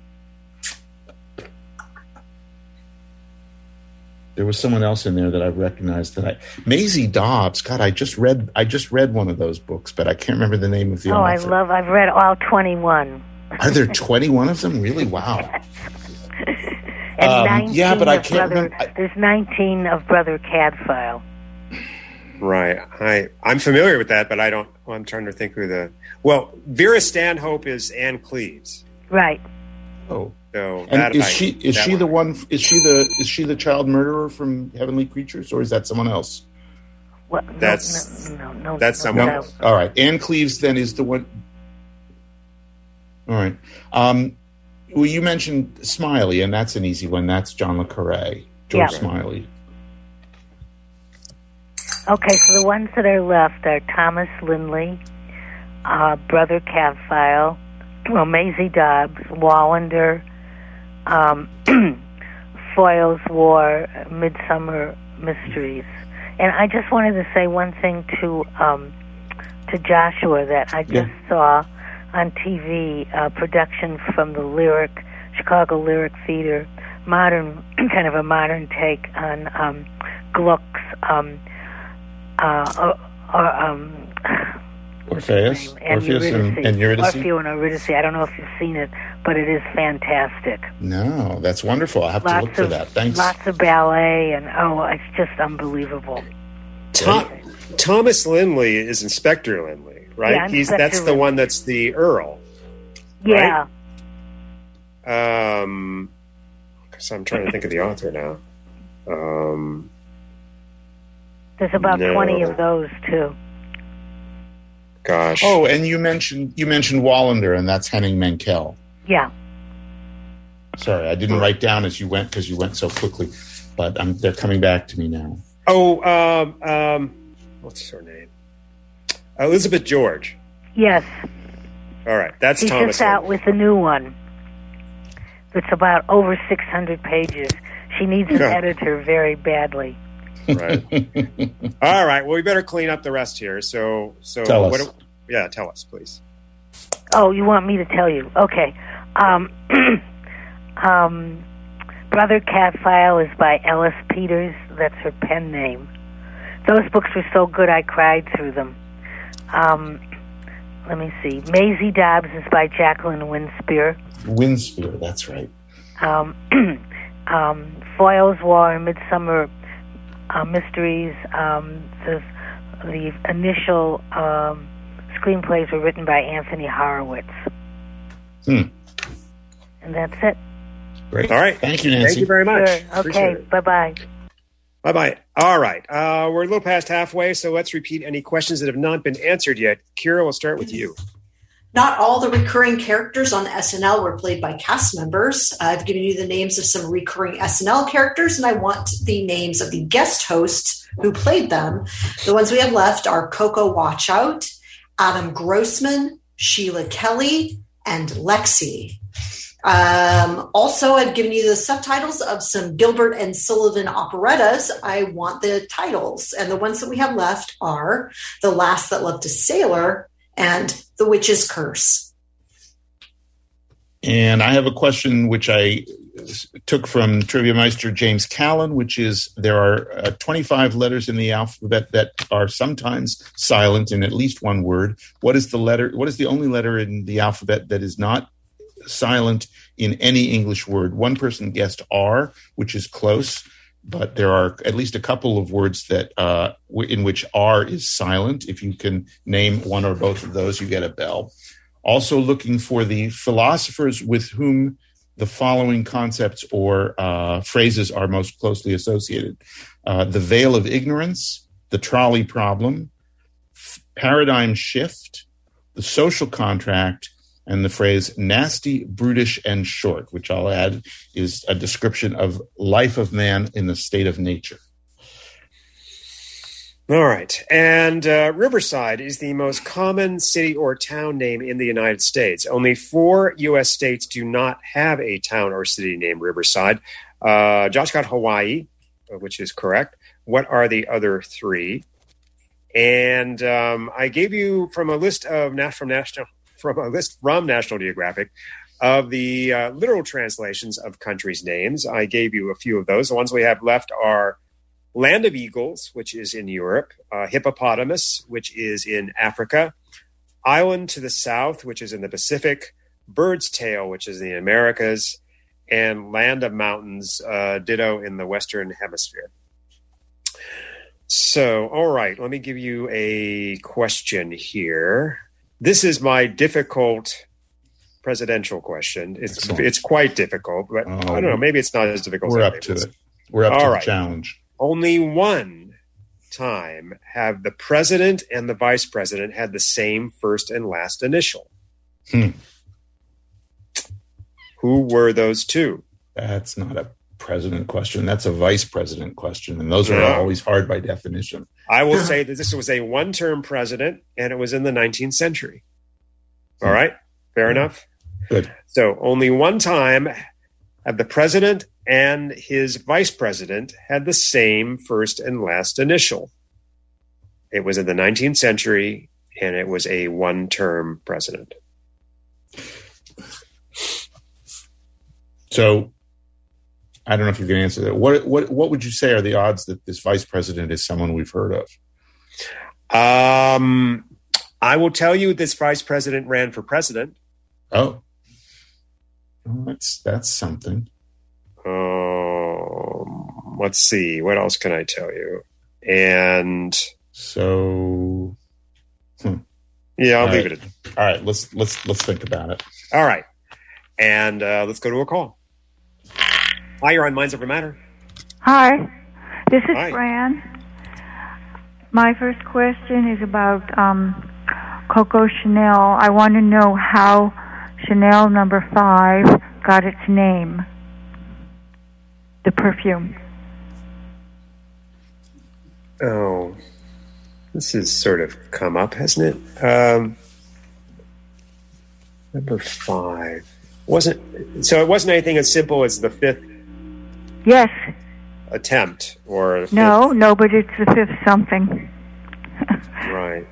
there was someone else in there that I recognized. That I Maisie Dobbs. God, I just read I just read one of those books, but I can't remember the name of the oh, author. I love. I've read all twenty-one. Are there twenty-one of them? Really? Wow. and um, nineteen yeah, but I can't brother, remember. I, there's nineteen of Brother Cadfael. Right. I, I'm familiar with that, but I don't, well, I'm trying to think who the, well, Vera Stanhope is Anne Cleves. Right. Oh, so and is I, she is she one. the one? Is she the is she the child murderer from Heavenly Creatures, or is that someone else? Well, no, That's no, no, no, that's no, someone no. else. All right, Anne Cleves then is the one. All right. Um, well, you mentioned Smiley, and that's an easy one. That's John le Carré, George Yeah. Smiley. Okay, so the ones that are left are Thomas Lindley, uh, Brother Cadfael, well, Maisie Dobbs, Wallander, um, Foyle's War, Midsummer Mysteries. And I just wanted to say one thing to um, to Joshua that I just Yeah. saw on T V, a production from the Lyric, Chicago Lyric Theater, modern, kind of a modern take on um, Gluck's um, uh, or, or, um, Orpheus, and Orpheus and, Eurydice. and Eurydice. Orfeo and Eurydice. I don't know if you've seen it, but it is fantastic. No, that's wonderful. I'll have Lots to look for of that. Thanks. lots of ballet, and oh, it's just unbelievable. Tom, Thomas Lindley is Inspector Lindley, right? Yeah, He's Inspector that's the Lindley. one that's the Earl. Yeah, Um, so I'm trying to think of the author now. Um, there's about No. twenty of those too. gosh. Oh, and you mentioned you mentioned Wallander, and that's Henning Mankell. Yeah. Sorry, I didn't write down as you went because you went so quickly, but um, they're coming back to me now. Oh, um, um, what's her name? Elizabeth George. Yes. All right, that's She's Thomas just out Lindley. with a new one. It's about over six hundred pages. She needs an Yeah. editor very badly. Right. All right. Well, we better clean up the rest here. So, so Tell what us. do- yeah, tell us, please. Oh, you want me to tell you? Okay. Um, um, Brother Cadfael is by Ellis Peters. That's her pen name. Those books were so good I cried through them. Um, let me see. Maisie Dobbs is by Jacqueline Winspear. Winspear, that's right. Um, um, Foyle's War and Midsummer uh, Mysteries. Um, the, the initial um, screenplays were written by Anthony Horowitz. Hmm. And that's it. Great. All right. Thank you, Nancy. Thank you very much. Sure. Okay. Bye-bye. Bye-bye. All right. Uh, we're a little past halfway, so let's repeat any questions that have not been answered yet. Kira, we'll start with you. Not all the recurring characters on S N L were played by cast members. I've given you the names of some recurring S N L characters, and I want the names of the guest hosts who played them. The ones we have left are Coco Watchout, Adam Grossman, Sheila Kelly, and Lexi. Um, also, I've given you the subtitles of some Gilbert and Sullivan operettas. I want the titles, and the ones that we have left are The Last That Loved a Sailor and The Witch's Curse. And I have a question which I took from Trivia Meister James Callan, which is there are uh, twenty-five letters in the alphabet that are sometimes silent in at least one word. What is the letter? What is the only letter in the alphabet that is not silent in any English word? One person guessed R, which is close, but there are at least a couple of words that uh, in which R is silent. If you can name one or both of those, you get a bell. Also looking for the philosophers with whom the following concepts or uh, phrases are most closely associated. Uh, the veil of ignorance, the trolley problem, f- paradigm shift, the social contract, and the phrase nasty, brutish, and short, which I'll add is a description of life of man in the state of nature. All right. And uh, Riverside is the most common city or town name in the United States. Only four U S states do not have a town or city named Riverside. Uh, Josh got Hawaii, which is correct. What are the other three? And um, I gave you from a list of from national from a list from National Geographic of the uh, literal translations of countries' names. I gave you a few of those. The ones we have left are Land of Eagles, which is in Europe, uh, Hippopotamus, which is in Africa, Island to the South, which is in the Pacific, Bird's Tail, which is in the Americas, and Land of Mountains, uh, ditto in the Western Hemisphere. So, all right, let me give you a question here. This is my difficult presidential question. It's Excellent. it's quite difficult, but Oh, I don't know. Maybe it's not as difficult. We're as up I to think it. We're up All to right. the challenge. Only one time have the president and the vice president had the same first and last initial. Hmm. Who were those two? That's not a president question. That's a vice president question, and those are No. always hard by definition. I will say that this was a one-term president, and it was in the nineteenth century. All right, fair enough. Good. So only one time have the president and his vice president had the same first and last initial. It was in the nineteenth century, and it was a one-term president. So I don't know if you can answer that. What what what would you say are the odds that this vice president is someone we've heard of? Um, I will tell you this vice president ran for president. Oh, well, that's that's something. Um, let's see. What else can I tell you? And so, hmm. yeah, I'll All leave right. it at All right, let's let's let's think about it. All right. And uh, let's go to a call. Hi, you're on Minds Over Matter. Hi, this is Hi. Fran. My first question is about um, Coco Chanel. I want to know how Chanel number five got its name, the perfume. Oh, this has sort of come up, hasn't it? Um, number five. Wasn't so it wasn't anything as simple as the fifth Yes. attempt or fifth, No, no, but it's the fifth something. right.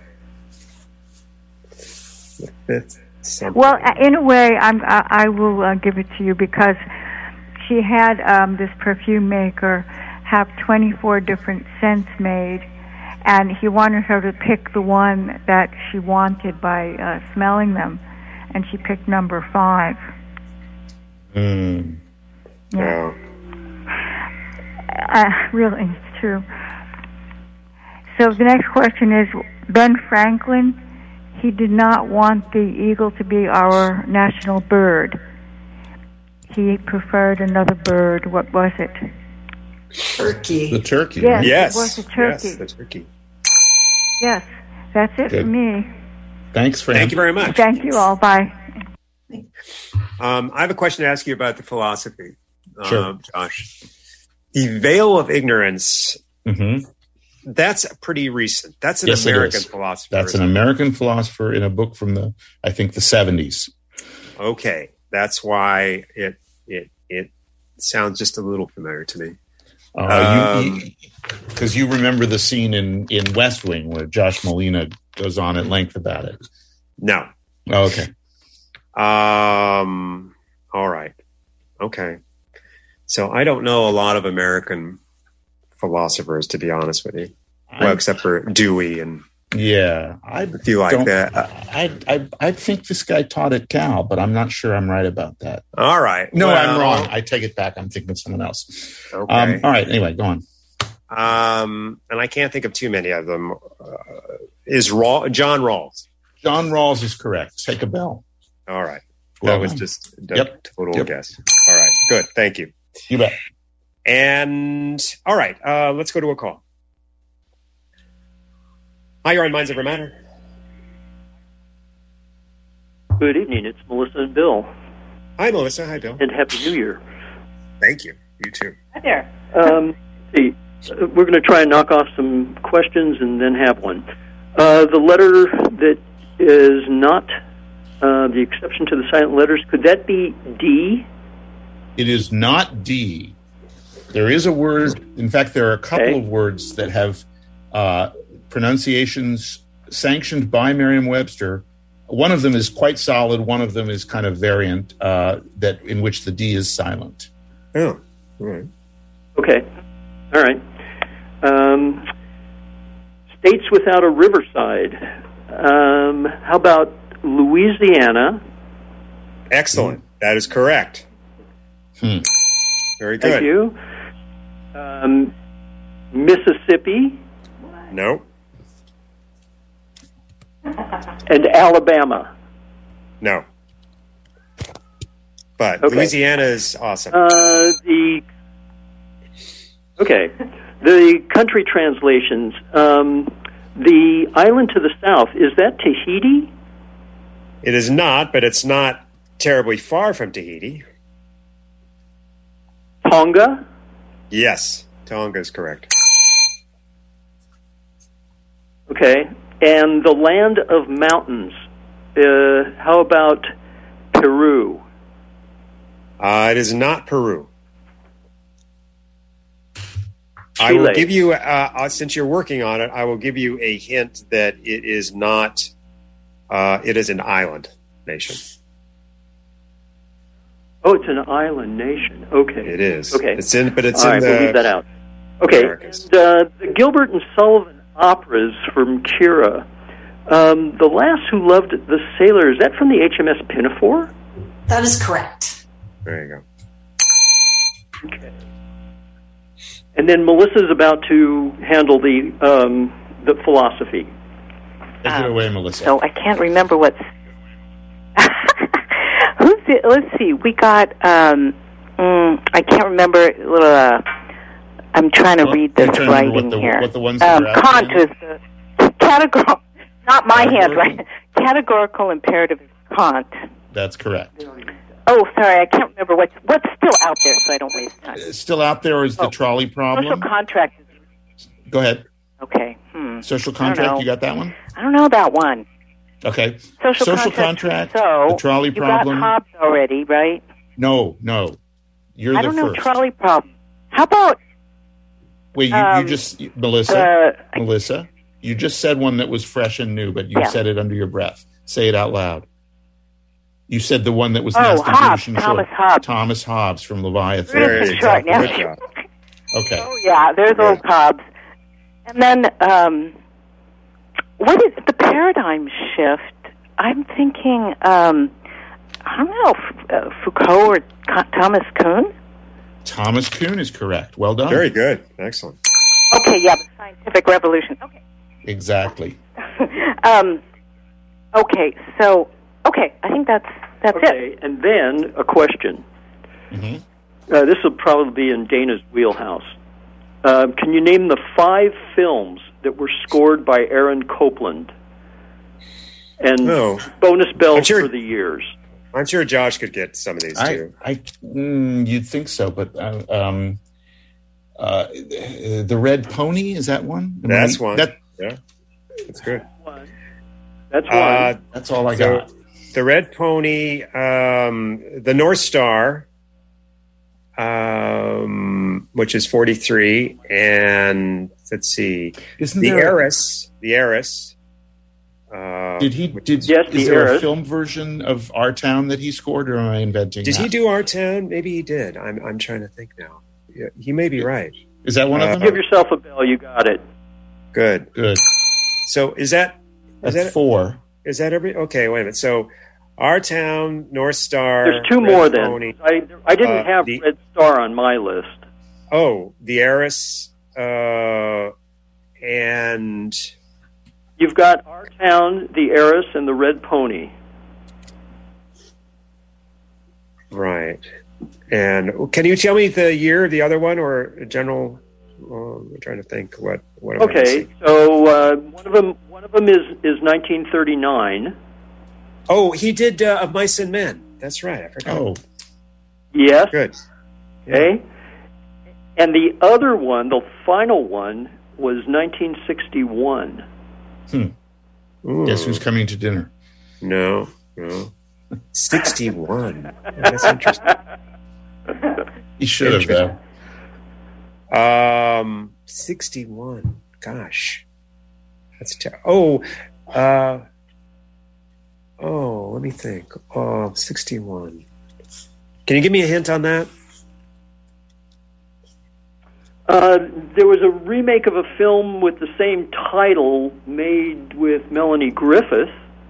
The fifth something. Well, uh, in a way, I'm, I, I will uh, give it to you because she had um, this perfume maker have twenty-four different scents made, and he wanted her to pick the one that she wanted by uh, smelling them, and she picked number five. Mm. Yeah. Uh, really, it's true. So the next question is, Ben Franklin, he did not want the eagle to be our national bird. He preferred another bird. What was it? Turkey. The turkey. Yes. right? Yes. It was a turkey. Yes, the turkey. Yes, that's it Good. for me. Thanks, Fran. Thank you very much. Thank you all. Bye. Um, I have a question to ask you about the philosophy, Sure. um, Josh. The veil of ignorance, Mm-hmm. that's pretty recent. That's an Yes, it American is. philosopher. That's an isn't American philosopher in a book from the, I think, the seventies. it? Okay. That's why it it it sounds just a little familiar to me. Because Um, you, because you remember the scene in, in West Wing where Josh Molina goes on at length about it. No. Oh, okay. Um, all right. Okay. So I don't know a lot of American philosophers, to be honest with you. Well, I- except for Dewey and Yeah, I a few like don't- that. Uh, I, I I think this guy taught at Cal, but I'm not sure I'm right about that. all right. No, Well, I'm wrong. I take it back. I'm thinking of someone else. Okay. Um, all right. Anyway, go on. Um, and I can't think of too many of them. Uh, is Raw, John Rawls. John Rawls is correct. Take a bell. All right. Well That was done. just a Yep. total Yep. guess. All right. Good. Thank you. You bet. And all right. Uh, let's go to a call. Hi, you're on Minds Over Matter. Good evening. It's Melissa and Bill. Hi, Melissa. Hi, Bill. And Happy New Year. Thank you. You too. Hi there. Um, see, uh, we're going to try and knock off some questions and then have one. Uh, the letter that is not uh, the exception to the silent letters, could that be D? It is not D. There is a word. In fact, there are a couple Okay. of words that have uh, pronunciations sanctioned by Merriam-Webster. One of them is quite solid. One of them is kind of variant uh, that in which the D is silent. Oh, all right. Okay. All right. Um, states without a riverside. Um, how about Louisiana? Excellent. That is correct. Hmm. Very good. Thank you. Um, Mississippi No. and Alabama. No. but Okay. Louisiana is awesome. Uh, the okay, the country translations. Um, the island to the south, is that Tahiti? It is not, but it's not terribly far from Tahiti. Tonga? Yes, Tonga is correct. Okay, and the land of mountains. Uh, how about Peru? Uh, it is not Peru. I will Chile. give you, uh, uh, since you're working on it, I will give you a hint that it is not, uh, it is an island nation. Oh, it's an island nation. Okay. It is. Okay. It's in, but it's All in right, the... we'll leave that out. Okay. Americas. And, uh, the Gilbert and Sullivan operas from Kira. Um, the Lass Who Loved the Sailor, is that from the H M S Pinafore? That is correct. There you go. Okay. And then Melissa's about to handle the um, the philosophy. Take it away, Melissa. So I can't remember what's. Who's the? Let's see. We got. Um, mm, I can't remember. Little. Uh, I'm trying to Well, read this you trying to remember writing what the- here. what the ones that um, are out Kant there? is the categorical. Not my Categorical? handwriting. Categorical imperative is Kant. That's correct. Oh, sorry, I can't remember what's what's still out there, so I don't waste time. It's still out there, or is the Oh. trolley Social problem? contract. Go ahead. Okay. Hmm. Social I don't know. contract, you got that one? I don't know that one. Okay. Social, Social contract. contract, So the trolley you problem. got Hobbes already, right? No, no. You're I the don't know first. trolley problem. How about Wait, you, um, you just, Melissa, the- Melissa, you just said one that was fresh and new, but you Yeah. said it under your breath. Say it out loud. You said the one that was Oh, nasty, Hobbes, British and Thomas short. Hobbes. Thomas Hobbes from Leviathan. British and short? Now, Good job. Okay. oh yeah, there's old Hobbes. And then um, what is the paradigm shift? I'm thinking, um, I don't know, F- uh, Foucault or Co- Thomas Kuhn. Thomas Kuhn is correct. Well done. Very good. Excellent. Okay, yeah, the scientific revolution. Okay. Exactly. um, okay, so okay, I think that's that's it. Okay, and then a question. hmm Uh, this will probably be in Dana's wheelhouse. Uh, can you name the five films that were scored by Aaron Copland? And No. bonus I'm bells sure- for the years. I'm sure Josh could get some of these I, too. I, mm, you'd think so, but uh, um, uh, the Red Pony, is that one? Am That's I- one. That, Yeah, that's good. That's one. Uh, that's all I so got. the Red Pony, um, the North Star, um, which is forty-three, and let's see, Isn't the there a- Heiress, the Heiress. Uh, Did he? Did Yes, is the there a Heiress. film version of Our Town that he scored, or am I inventing? Did that? he do Our Town? Maybe he did. I'm I'm trying to think now. Yeah, he may be right. Is that one Uh, of them? Give yourself a bell. You got it. Good. Good. So is that is That's that four. is that every? Okay, wait a minute. So Our Town, North Star. There's two Red more then. Pony. I, I didn't Uh, have the- Red Star on my list. Oh, the Heiress, uh, and You've got Our Town, the Heiress, and the Red Pony. right. And can you tell me the year of the other one, or a general? Uh, I'm trying to think what what. am I Okay, missing? so uh, one of them one of them is is nineteen thirty-nine. Oh, he did uh, Of Mice and Men. That's right. I forgot. Oh, Yes. Good. Okay. And the other one, the final one, was nineteen sixty-one. Ooh. guess who's coming to dinner? No, no. Sixty-one. That's interesting. He should have, though. Um, sixty-one. Gosh, that's ter- oh, uh, oh. Let me think. Oh, sixty-one. Can you give me a hint on that? Uh, there was a remake of a film with the same title made with Melanie Griffith.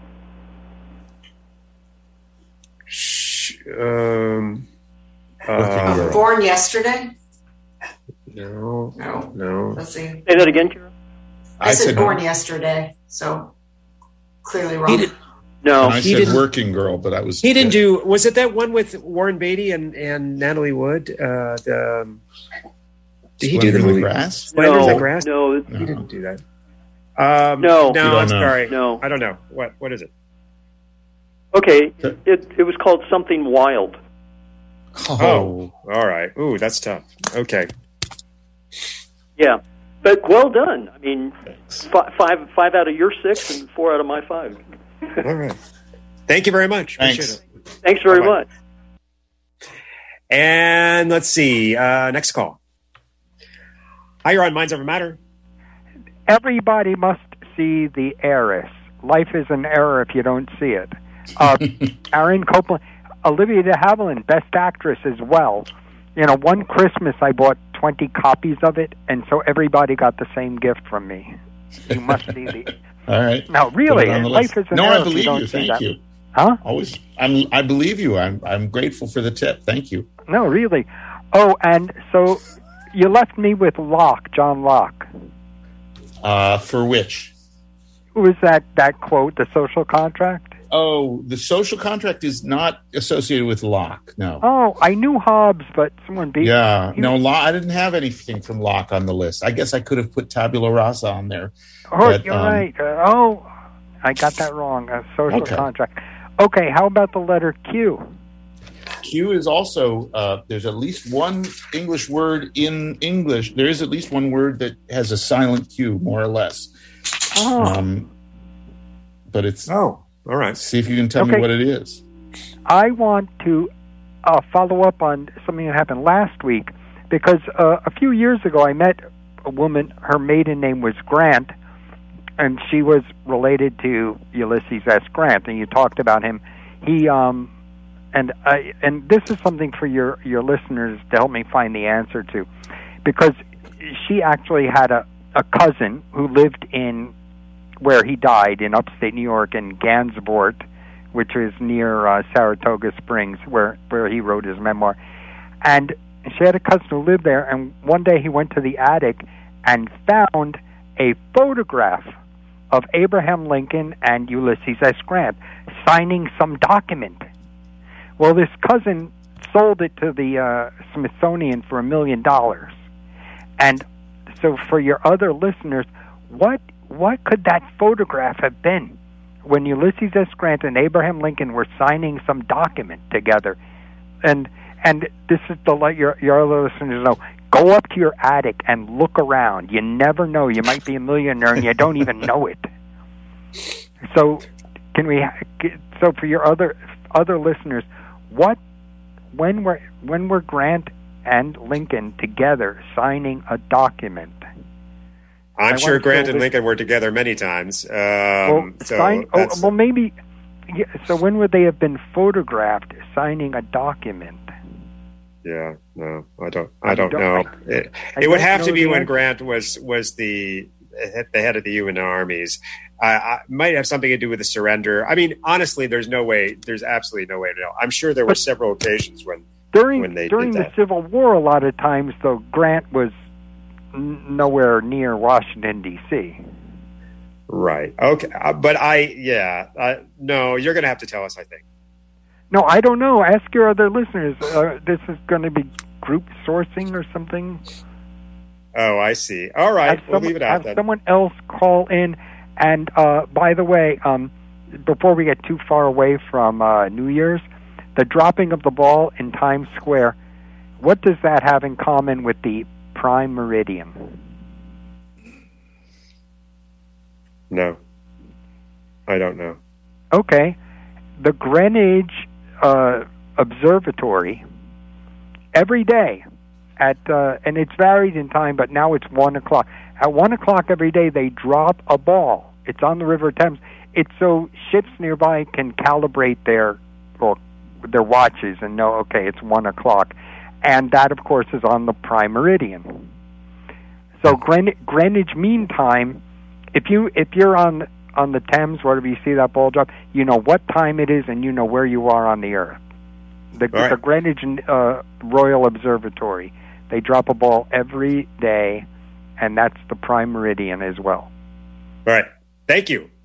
Sh- Um, Working uh, Girl. Born Yesterday? no, No. no. Let's see. Say that again, Kira. I, I said, said Born no. Yesterday, so clearly He wrong. did. No, and I he said didn't, Working Girl, but I was. He didn't do. Was it that one with Warren Beatty and, and Natalie Wood? Uh, the, um, did he do the movie Grass? Splendors no, of Grass? No, he no. didn't do that. Um, no, no, I'm know. sorry. No, I don't know. What what is it? Okay, it it was called Something Wild. Oh, all right. Ooh, that's tough. Okay. Yeah, but well done. I mean, f- five five out of your six and four out of my five. All right. Thank you very much. Thanks. Appreciate it. Thanks very Bye-bye. much. And let's see. Uh, next call. Hi, you're on Minds Over Matter. Everybody must see The Heiress. Life is an error if you don't see it. Uh, Aaron Copland, Olivia de Havilland, Best Actress as well. You know, one Christmas I bought twenty copies of it, and so everybody got the same gift from me. You must see the... All right. No, really, Life is an no, error. I believe you, you. Thank that. you. Huh? Always, I'm. I believe you. I'm. I'm grateful for the tip. Thank you. No, really. Oh, and so you left me with Locke, John Locke. Uh, for which? Who was that? That quote, the social contract. Oh, the social contract is not associated with Locke. No. Oh, I knew Hobbes, but someone beat. Yeah, he no, was, Locke, I didn't have anything from Locke on the list. I guess I could have put Tabula Rasa on there. Oh, but, you're um, right. Uh, oh, I got that wrong. A social Okay. contract. Okay, how about the letter Q? Q is also, uh, there's at least one English word in English. There is at least one word that has a silent Q, more or less. Oh. Um, but it's. Oh, all right. See if you can tell Okay. me what it is. I want to uh, follow up on something that happened last week because uh, a few years ago I met a woman. Her maiden name was Grant, and she was related to Ulysses S. Grant. And you talked about him. He um, and I and this is something for your your listeners to help me find the answer to, because she actually had a a cousin who lived in where he died in upstate New York in Gansevoort, which is near uh, Saratoga Springs, where, where he wrote his memoir. And she had a cousin who lived there, and one day he went to the attic and found a photograph of Abraham Lincoln and Ulysses S. Grant signing some document. Well, this cousin sold it to the uh, Smithsonian for a million dollars. And so for your other listeners, what what could that photograph have been when Ulysses S. Grant and Abraham Lincoln were signing some document together? And and this is to let your, your other listeners know, go up to your attic and look around. You never know. You might be a millionaire and you don't even know it. So can we? So for your other other listeners, what when were when were Grant and Lincoln together signing a document? I'm I sure want to Grant fill and this- Lincoln were together many times. Um, Well, so sign, oh, that's- well, maybe. Yeah, so when would they have been photographed signing a document? yeah, no, I don't. I don't, don't- know. I- it I it would don't have know to be the when answer. Grant was was the the head of the U N armies. I, I might have something to do with the surrender. I mean, honestly, there's no way. There's absolutely no way to know. I'm sure there were But- several occasions when During when they during did the that. Civil War, a lot of times, though, Grant was n- nowhere near Washington D C Right. Okay. Uh, but I, yeah, uh, no, you're going to have to tell us, I think. No, I don't know. Ask your other listeners. Uh, this is going to be group sourcing or something. Oh, I see. All right. Have We'll someone, leave it out have then. someone else call in. And uh, by the way, um, before we get too far away from uh, New Year's, the dropping of the ball in Times Square, what does that have in common with the prime meridian? No. I don't know. Okay. The Greenwich uh, Observatory, every day, at uh, and it's varied in time, but now it's one o'clock. At one o'clock every day, they drop a ball. It's on the River Thames. It's so ships nearby can calibrate their or their watches and know, okay, it's one o'clock, and that, of course, is on the prime meridian. So Greenwich, Greenwich Mean Time, if you if you're on on the Thames, wherever you see that ball drop, you know what time it is and you know where you are on the Earth. The, All right. the Greenwich uh, Royal Observatory, they drop a ball every day, and that's the prime meridian as well. All right. Thank you.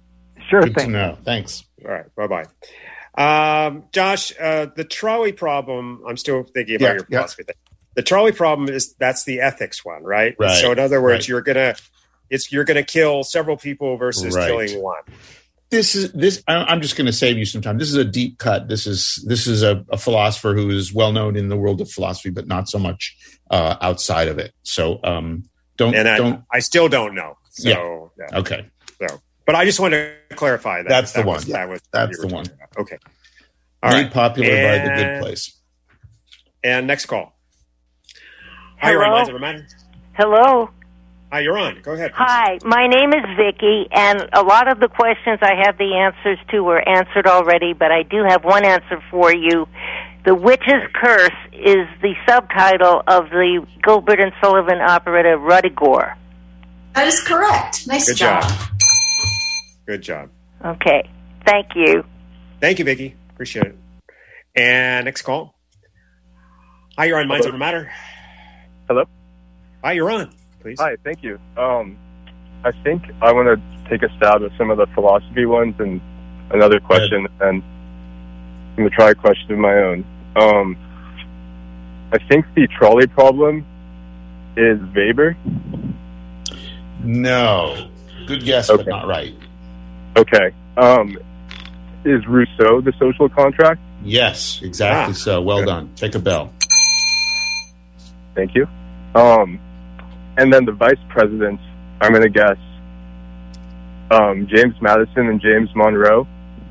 Sure Good thing. to know. Thanks. All right. Bye-bye. Um, Josh, uh, the trolley problem, I'm still thinking about Yeah, your yeah. philosophy thing. The trolley problem is that's the ethics one, right? Right, So in other words, right. you're gonna it's you're gonna kill several people versus Right. killing one. This is this. I- I'm just going to save you some time. This is a deep cut. This is this is a, a philosopher who is well known in the world of philosophy, but not so much uh, outside of it. So um, don't And I, don't. I still don't know. So yeah. Okay, So, but I just wanted to clarify that. That's the that one. Was, Yeah, that was that's you were the one. talking about. Okay. All Made right. popular by the Good And- Place. And next call. Hi, you're on Hello? Minds Over Matter. Hello. Hi, you're on. Go ahead. Hi, my name is Vicky, and a lot of the questions I have the answers to were answered already, but I do have one answer for you. The Witch's Curse is the subtitle of the Gilbert and Sullivan operetta Ruddigore. That is correct. Nice Good job. job. Good job. Okay, thank you. Thank you, Vicky. Appreciate it. And next call. Hi, you're on Minds Over Matter. Hello? Hi, you're on. Please. Hi, thank you. Um, I think I want to take a stab at some of the philosophy ones and another question, and I'm going to try a question of my own. Um, I think the trolley problem is Weber. No, good guess, Okay. but not right. Okay. Um, is Rousseau the social contract? Yes, exactly. Ah. So well done. Take a bell. Thank you. Um, and then the vice presidents, I'm going to guess um, James Madison and James Monroe.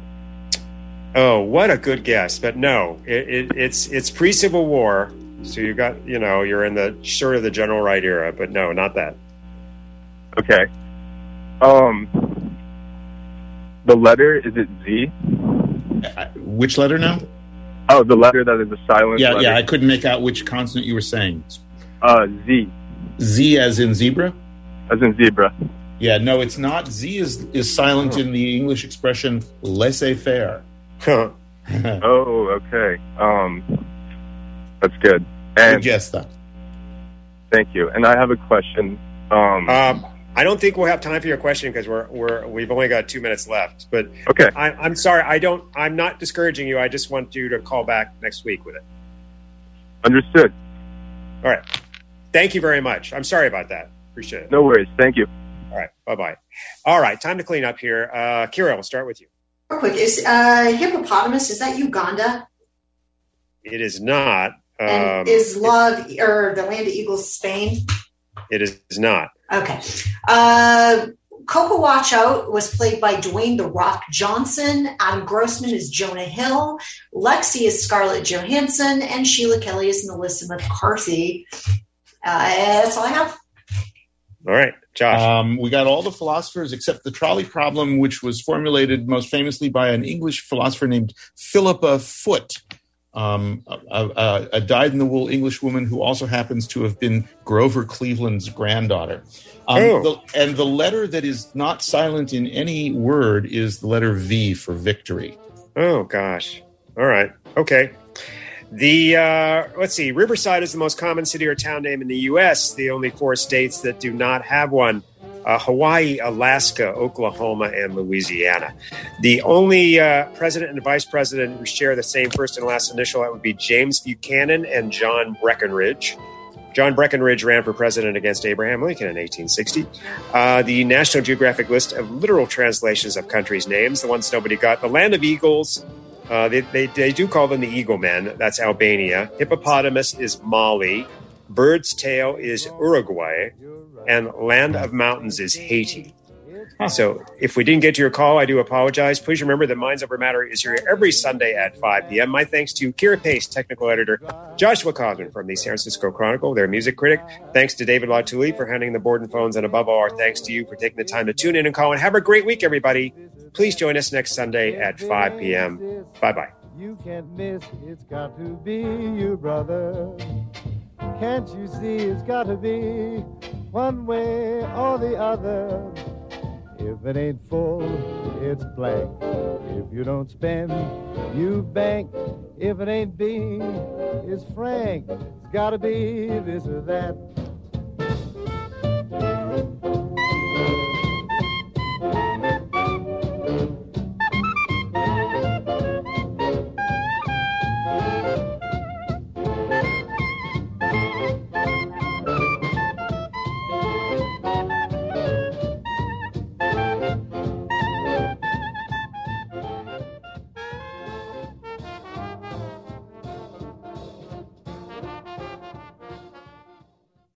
Oh, what a good guess! But no, it, it, it's it's pre-Civil War, so you got you know you're in the sort of the General Wright era, but no, not that. Okay. Um, the letter, is it Z? Uh, Which letter now? Oh, the letter that is a silent Yeah, letter. yeah. I couldn't make out which consonant you were saying. Uh, Z, Z as in zebra. as in zebra. Yeah, no, it's not. Z is is silent in the English expression laissez-faire. Huh. Oh, okay. Um, that's good. And Good guess, though. thank you. And I have a question. Um, Um, I don't think we'll have time for your question because we're we're we've only got two minutes left. But okay. I, I'm sorry, I don't. I'm not discouraging you. I just want you to call back next week with it. Understood. All right. Thank you very much. I'm sorry about that. Appreciate it. No worries. Thank you. All right. Bye bye. All right. Time to clean up here. Uh, Kira, we'll start with you. Real quick, is uh, hippopotamus, is that Uganda? It is not. Um, And is love or the land of eagles Spain? it is not. Okay. Uh, Coco Watch Out was played by Dwayne The Rock Johnson. Adam Grossman is Jonah Hill. Lexi is Scarlett Johansson. And Sheila Kelly is Melissa McCarthy. Uh, that's all I have. All right. Josh. Um, we got all the philosophers except the trolley problem, which was formulated most famously by an English philosopher named Philippa Foot, um, a, a, a dyed-in-the-wool English woman who also happens to have been Grover Cleveland's granddaughter. Um, Oh. the, and the letter that is not silent in any word is the letter V for victory. Oh, gosh. All right. Okay. The uh, let's see. Riverside is the most common city or town name in the U S. The only four states that do not have one: uh, Hawaii, Alaska, Oklahoma, and Louisiana. The only uh, president and vice president who share the same first and last initial, that would be James Buchanan and John Breckinridge. John Breckinridge ran for president against Abraham Lincoln in eighteen sixty. Uh, the National Geographic list of literal translations of countries' names, the ones nobody got: the Land of Eagles. Uh, they, they they do call them the Eagle Men. That's Albania. Hippopotamus is Mali. Bird's Tail is Uruguay. And Land of Mountains is Haiti. So if we didn't get to your call, I do apologize. Please remember that Minds Over Matter is here every Sunday at five p.m. My thanks to Kira Pace, technical editor, Joshua Cosman from the San Francisco Chronicle, their music critic. Thanks to David Latuli for handling the board and phones. And above all, our thanks to you for taking the time to tune in and call. And have a great week, everybody. Please join us next Sunday at five p.m. Bye-bye. You can't miss, it's got to be you, brother. Can't you see it's got to be one way or the other? If it ain't full, it's blank. If you don't spend, you bank. If it ain't B, it's frank. It's got to be this or that.